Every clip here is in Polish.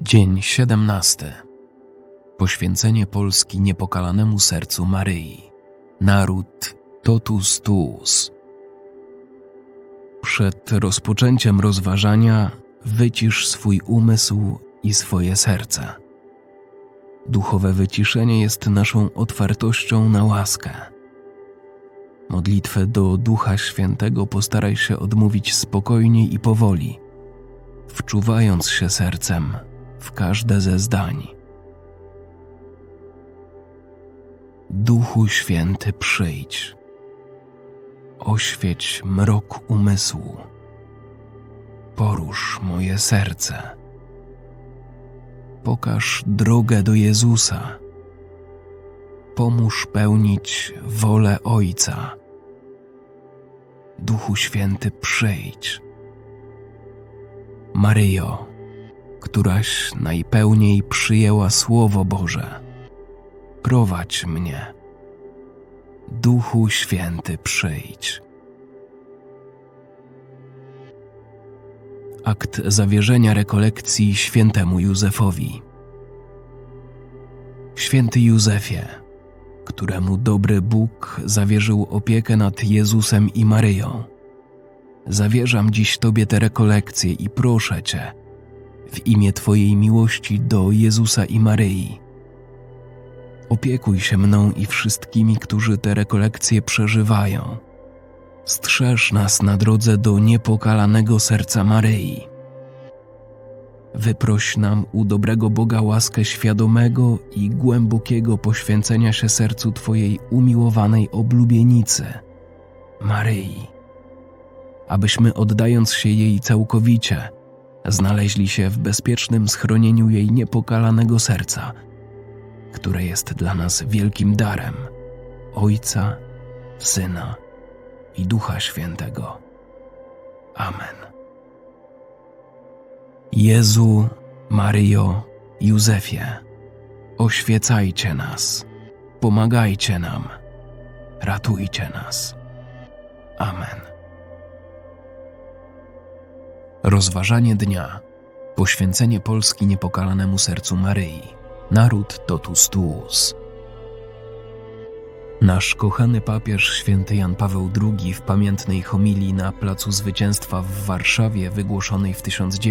Dzień 17. Poświęcenie Polski niepokalanemu sercu Maryi. Naród totus tuus. Przed rozpoczęciem rozważania wycisz swój umysł i swoje serce. Duchowe wyciszenie jest naszą otwartością na łaskę. Modlitwę do Ducha Świętego postaraj się odmówić spokojnie i powoli, wczuwając się sercem w każde ze zdań. Duchu Święty, przyjdź, oświeć mrok umysłu, porusz moje serce, pokaż drogę do Jezusa, pomóż pełnić wolę Ojca. Duchu Święty, przyjdź. Maryjo, któraś najpełniej przyjęła Słowo Boże, prowadź mnie. Duchu Święty, przyjdź. Akt zawierzenia rekolekcji świętemu Józefowi. Święty Józefie, któremu dobry Bóg zawierzył opiekę nad Jezusem i Maryją, zawierzam dziś Tobie te rekolekcje i proszę Cię, w imię Twojej miłości do Jezusa i Maryi, opiekuj się mną i wszystkimi, którzy te rekolekcje przeżywają. Strzeż nas na drodze do niepokalanego serca Maryi. Wyproś nam u dobrego Boga łaskę świadomego i głębokiego poświęcenia się sercu Twojej umiłowanej oblubienicy, Maryi, abyśmy, oddając się jej całkowicie, znaleźli się w bezpiecznym schronieniu jej niepokalanego serca, które jest dla nas wielkim darem Ojca, Syna i Ducha Świętego. Amen. Jezu, Maryjo, Józefie, oświecajcie nas, pomagajcie nam, ratujcie nas. Amen. Rozważanie dnia. Poświęcenie Polski niepokalanemu sercu Maryi. Naród totus tuus. Nasz kochany papież święty Jan Paweł II w pamiętnej homilii na Placu Zwycięstwa w Warszawie, wygłoszonej w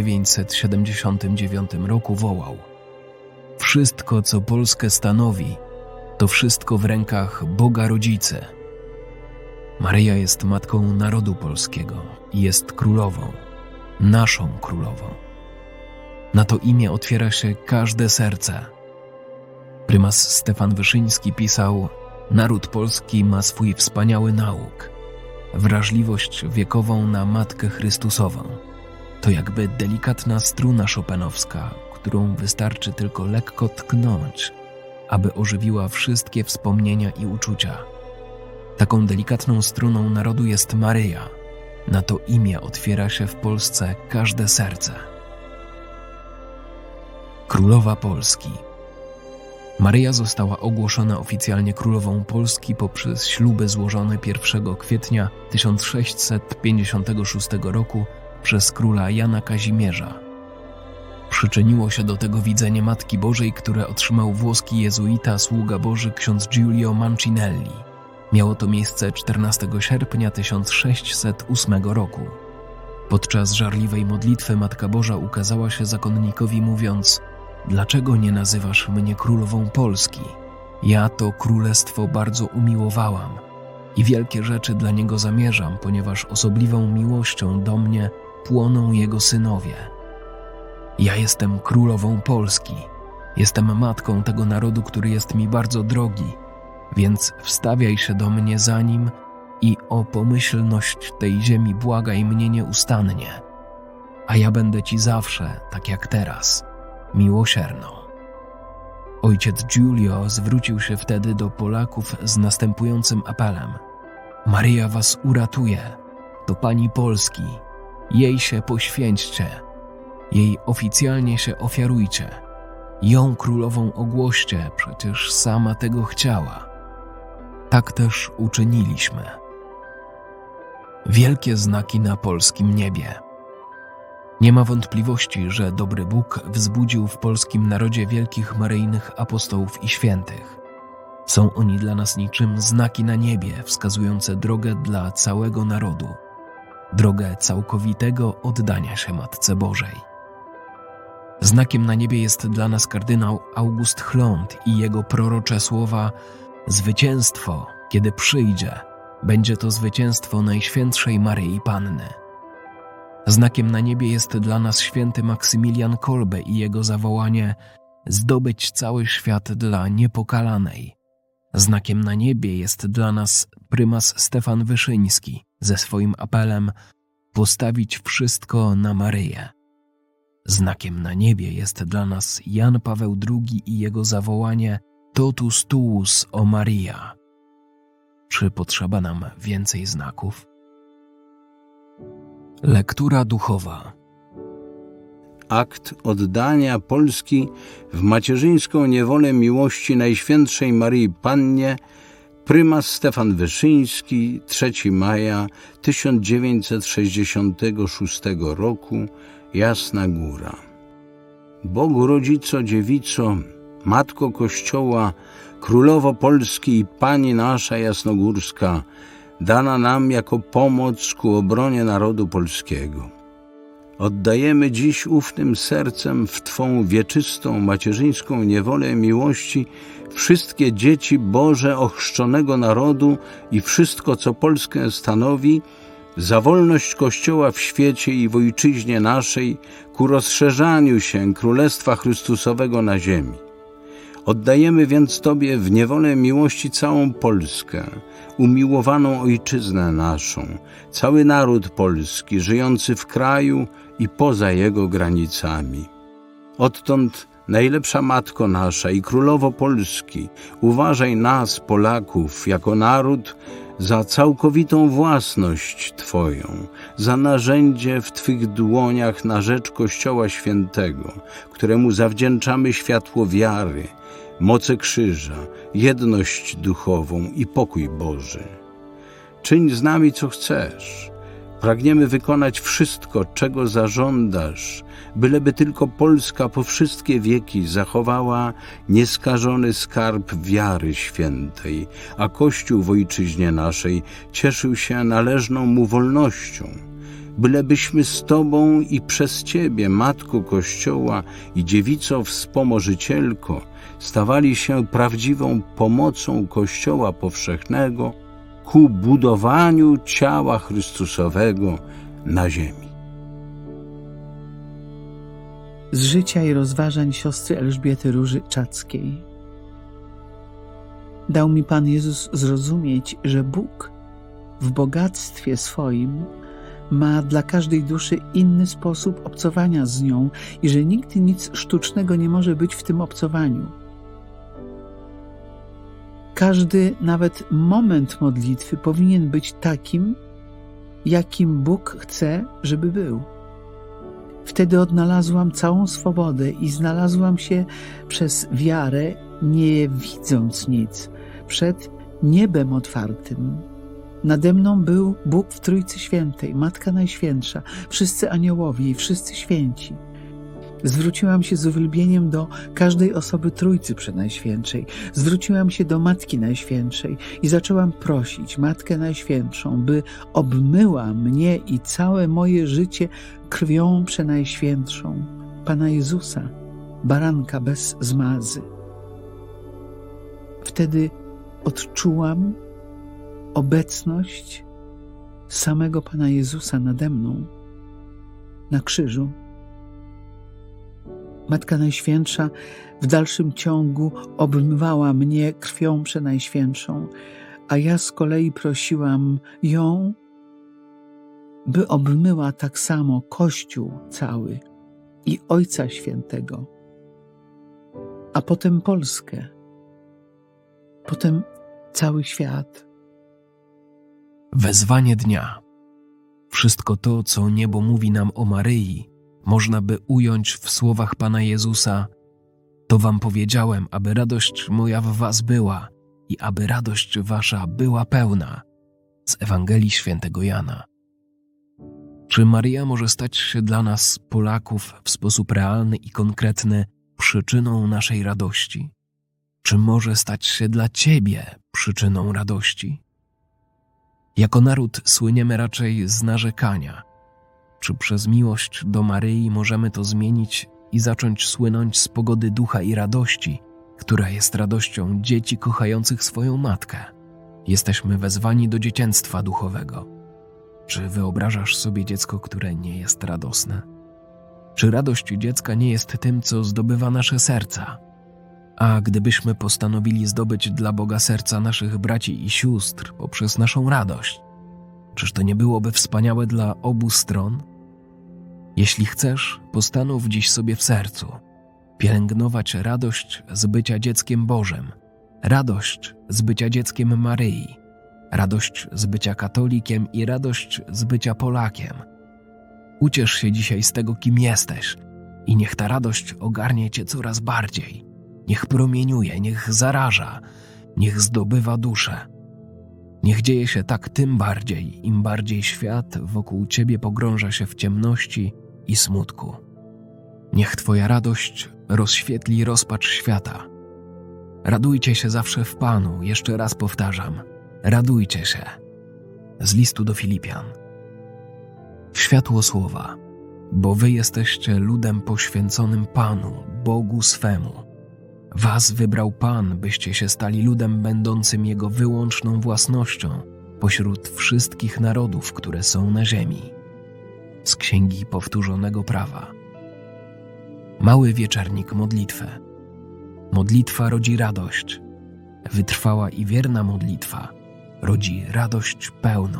1979 roku, wołał: wszystko, co Polskę stanowi, to wszystko w rękach Boga Rodzicy. Maryja jest matką narodu polskiego i jest królową, naszą królową. Na to imię otwiera się każde serce. Prymas Stefan Wyszyński pisał: naród polski ma swój wspaniały nauk, wrażliwość wiekową na Matkę Chrystusową. To jakby delikatna struna chopinowska, którą wystarczy tylko lekko tknąć, aby ożywiła wszystkie wspomnienia i uczucia. Taką delikatną struną narodu jest Maryja. Na to imię otwiera się w Polsce każde serce. Królowa Polski. Maryja została ogłoszona oficjalnie królową Polski poprzez śluby złożone 1 kwietnia 1656 roku przez króla Jana Kazimierza. Przyczyniło się do tego widzenie Matki Bożej, które otrzymał włoski jezuita, sługa Boży ksiądz Giulio Mancinelli. Miało to miejsce 14 sierpnia 1608 roku. Podczas żarliwej modlitwy Matka Boża ukazała się zakonnikowi, mówiąc: dlaczego nie nazywasz mnie królową Polski? Ja to królestwo bardzo umiłowałam i wielkie rzeczy dla niego zamierzam, ponieważ osobliwą miłością do mnie płoną jego synowie. Ja jestem królową Polski, jestem matką tego narodu, który jest mi bardzo drogi, więc wstawiaj się do mnie za nim i o pomyślność tej ziemi błagaj mnie nieustannie, a ja będę Ci zawsze, tak jak teraz, miłosierną. Ojciec Giulio zwrócił się wtedy do Polaków z następującym apelem: Maryja was uratuje, to Pani Polski, jej się poświęćcie, jej oficjalnie się ofiarujcie, ją królową ogłoście, przecież sama tego chciała. Tak też uczyniliśmy. Wielkie znaki na polskim niebie. Nie ma wątpliwości, że dobry Bóg wzbudził w polskim narodzie wielkich maryjnych apostołów i świętych. Są oni dla nas niczym znaki na niebie, wskazujące drogę dla całego narodu, drogę całkowitego oddania się Matce Bożej. Znakiem na niebie jest dla nas kardynał August Chląd i jego prorocze słowa: zwycięstwo, kiedy przyjdzie, będzie to zwycięstwo Najświętszej Maryi Panny. Znakiem na niebie jest dla nas święty Maksymilian Kolbe i jego zawołanie: zdobyć cały świat dla niepokalanej. Znakiem na niebie jest dla nas prymas Stefan Wyszyński ze swoim apelem: postawić wszystko na Maryję. Znakiem na niebie jest dla nas Jan Paweł II i jego zawołanie: totus tuus o Maria. Czy potrzeba nam więcej znaków? Lektura duchowa. Akt oddania Polski w macierzyńską niewolę miłości Najświętszej Maryi Pannie, prymas Stefan Wyszyński, 3 maja 1966 roku, Jasna Góra. Bogu Rodzico, Dziewico, Matko Kościoła, Królowo Polski i Pani nasza jasnogórska, dana nam jako pomoc ku obronie narodu polskiego. Oddajemy dziś ufnym sercem w Twą wieczystą, macierzyńską niewolę miłości wszystkie dzieci Boże ochrzczonego narodu i wszystko, co Polskę stanowi, za wolność Kościoła w świecie i w ojczyźnie naszej, ku rozszerzaniu się Królestwa Chrystusowego na ziemi. Oddajemy więc Tobie w niewolę miłości całą Polskę, umiłowaną ojczyznę naszą, cały naród polski, żyjący w kraju i poza jego granicami. Odtąd, najlepsza Matko nasza i Królowo Polski, uważaj nas, Polaków, jako naród za całkowitą własność Twoją, za narzędzie w Twych dłoniach na rzecz Kościoła Świętego, któremu zawdzięczamy światło wiary, moce krzyża, jedność duchową i pokój Boży. Czyń z nami, co chcesz. Pragniemy wykonać wszystko, czego zażądasz, byleby tylko Polska po wszystkie wieki zachowała nieskażony skarb wiary świętej, a Kościół w ojczyźnie naszej cieszył się należną mu wolnością. Bylebyśmy z Tobą i przez Ciebie, Matko Kościoła i Dziewico Wspomożycielko, stawali się prawdziwą pomocą Kościoła powszechnego ku budowaniu ciała Chrystusowego na ziemi. Z życia i rozważań siostry Elżbiety Róży Czackiej. Dał mi Pan Jezus zrozumieć, że Bóg w bogactwie swoim ma dla każdej duszy inny sposób obcowania z nią i że nigdy nic sztucznego nie może być w tym obcowaniu. Każdy, nawet moment modlitwy powinien być takim, jakim Bóg chce, żeby był. Wtedy odnalazłam całą swobodę i znalazłam się przez wiarę, nie widząc nic, przed niebem otwartym. Nade mną był Bóg w Trójcy Świętej, Matka Najświętsza, wszyscy aniołowie i wszyscy święci. Zwróciłam się z uwielbieniem do każdej osoby Trójcy Przenajświętszej. Zwróciłam się do Matki Najświętszej i zaczęłam prosić Matkę Najświętszą, by obmyła mnie i całe moje życie krwią Przenajświętszą, Pana Jezusa, baranka bez zmazy. Wtedy odczułam obecność samego Pana Jezusa nade mną na krzyżu. Matka Najświętsza w dalszym ciągu obmywała mnie krwią Przenajświętszą, a ja z kolei prosiłam ją, by obmyła tak samo Kościół cały i Ojca Świętego, a potem Polskę, potem cały świat. Wezwanie dnia. Wszystko to, co niebo mówi nam o Maryi, można by ująć w słowach Pana Jezusa: to wam powiedziałem, aby radość moja w was była i aby radość wasza była pełna. Z Ewangelii Świętego Jana. Czy Maryja może stać się dla nas, Polaków, w sposób realny i konkretny przyczyną naszej radości? Czy może stać się dla Ciebie przyczyną radości? Jako naród słyniemy raczej z narzekania. Czy przez miłość do Maryi możemy to zmienić i zacząć słynąć z pogody ducha i radości, która jest radością dzieci kochających swoją matkę? Jesteśmy wezwani do dziecięctwa duchowego. Czy wyobrażasz sobie dziecko, które nie jest radosne? Czy radość dziecka nie jest tym, co zdobywa nasze serca? A gdybyśmy postanowili zdobyć dla Boga serca naszych braci i sióstr poprzez naszą radość, czyż to nie byłoby wspaniałe dla obu stron? Jeśli chcesz, postanów dziś sobie w sercu pielęgnować radość z bycia dzieckiem Bożym, radość z bycia dzieckiem Maryi, radość z bycia katolikiem i radość z bycia Polakiem. Uciesz się dzisiaj z tego, kim jesteś i niech ta radość ogarnie Cię coraz bardziej. Niech promieniuje, niech zaraża, niech zdobywa duszę. Niech dzieje się tak tym bardziej, im bardziej świat wokół Ciebie pogrąża się w ciemności i smutku. Niech Twoja radość rozświetli rozpacz świata. Radujcie się zawsze w Panu, jeszcze raz powtarzam, radujcie się. Z listu do Filipian. W światło słowa, bo wy jesteście ludem poświęconym Panu, Bogu swemu. Was wybrał Pan, byście się stali ludem będącym Jego wyłączną własnością pośród wszystkich narodów, które są na ziemi. Z Księgi Powtórzonego Prawa. Mały wieczernik modlitwy. Modlitwa rodzi radość. Wytrwała i wierna modlitwa rodzi radość pełną.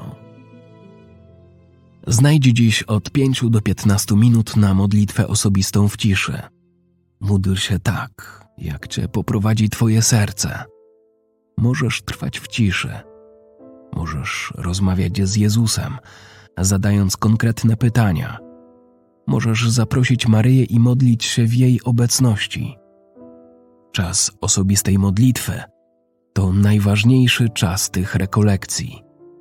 Znajdź dziś od 5 do 15 minut na modlitwę osobistą w ciszy. Módl się tak, jak Cię poprowadzi Twoje serce. Możesz trwać w ciszy. Możesz rozmawiać z Jezusem, zadając konkretne pytania. Możesz zaprosić Maryję i modlić się w jej obecności. Czas osobistej modlitwy to najważniejszy czas tych rekolekcji.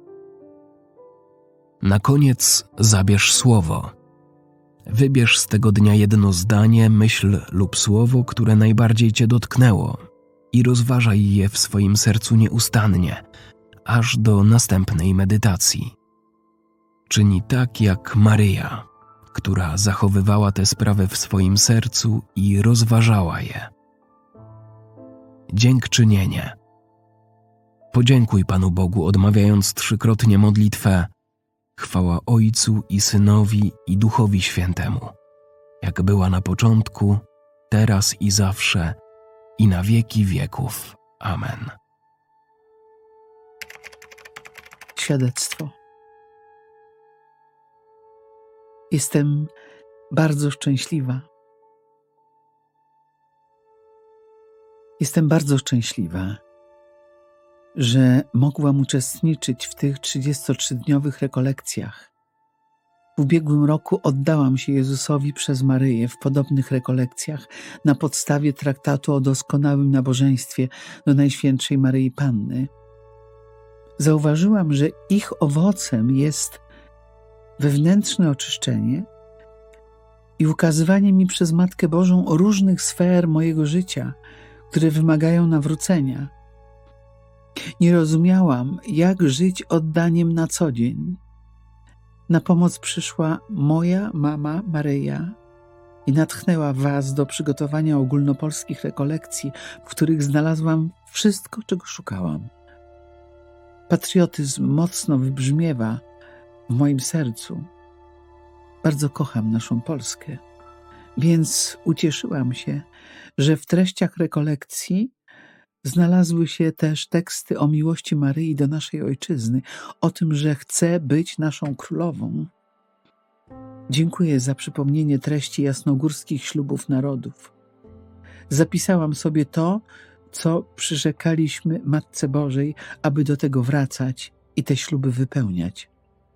Na koniec zabierz słowo. Wybierz z tego dnia jedno zdanie, myśl lub słowo, które najbardziej Cię dotknęło i rozważaj je w swoim sercu nieustannie, aż do następnej medytacji. Czyni tak jak Maryja, która zachowywała tę sprawę w swoim sercu i rozważała je. Dziękczynienie. Podziękuj Panu Bogu, odmawiając 3-krotnie modlitwę: chwała Ojcu i Synowi i Duchowi Świętemu, jak była na początku, teraz i zawsze, i na wieki wieków. Amen. Świadectwo. Jestem bardzo szczęśliwa. Jestem bardzo szczęśliwa, że mogłam uczestniczyć w tych 33-dniowych rekolekcjach. W ubiegłym roku oddałam się Jezusowi przez Maryję w podobnych rekolekcjach na podstawie traktatu o doskonałym nabożeństwie do Najświętszej Maryi Panny. Zauważyłam, że ich owocem jest wewnętrzne oczyszczenie i ukazywanie mi przez Matkę Bożą różnych sfer mojego życia, które wymagają nawrócenia. Nie rozumiałam, jak żyć oddaniem na co dzień. Na pomoc przyszła moja mama Maryja i natchnęła was do przygotowania ogólnopolskich rekolekcji, w których znalazłam wszystko, czego szukałam. Patriotyzm mocno wybrzmiewa w moim sercu. Bardzo kocham naszą Polskę, więc ucieszyłam się, że w treściach rekolekcji znalazły się też teksty o miłości Maryi do naszej ojczyzny, o tym, że chce być naszą królową. Dziękuję za przypomnienie treści jasnogórskich ślubów narodów. Zapisałam sobie to, co przyrzekaliśmy Matce Bożej, aby do tego wracać i te śluby wypełniać.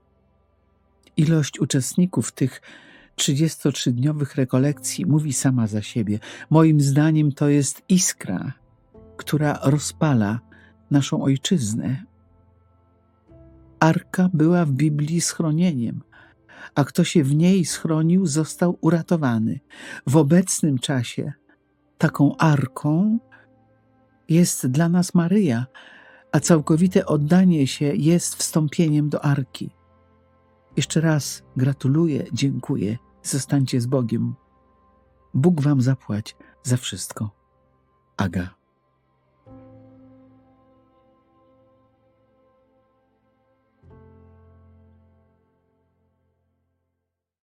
Ilość uczestników tych 33-dniowych rekolekcji mówi sama za siebie. Moim zdaniem to jest iskra, która rozpala naszą ojczyznę. Arka była w Biblii schronieniem, a kto się w niej schronił, został uratowany. W obecnym czasie taką arką jest dla nas Maryja, a całkowite oddanie się jest wstąpieniem do arki. Jeszcze raz gratuluję, dziękuję. Zostańcie z Bogiem. Bóg wam zapłać za wszystko. Aga.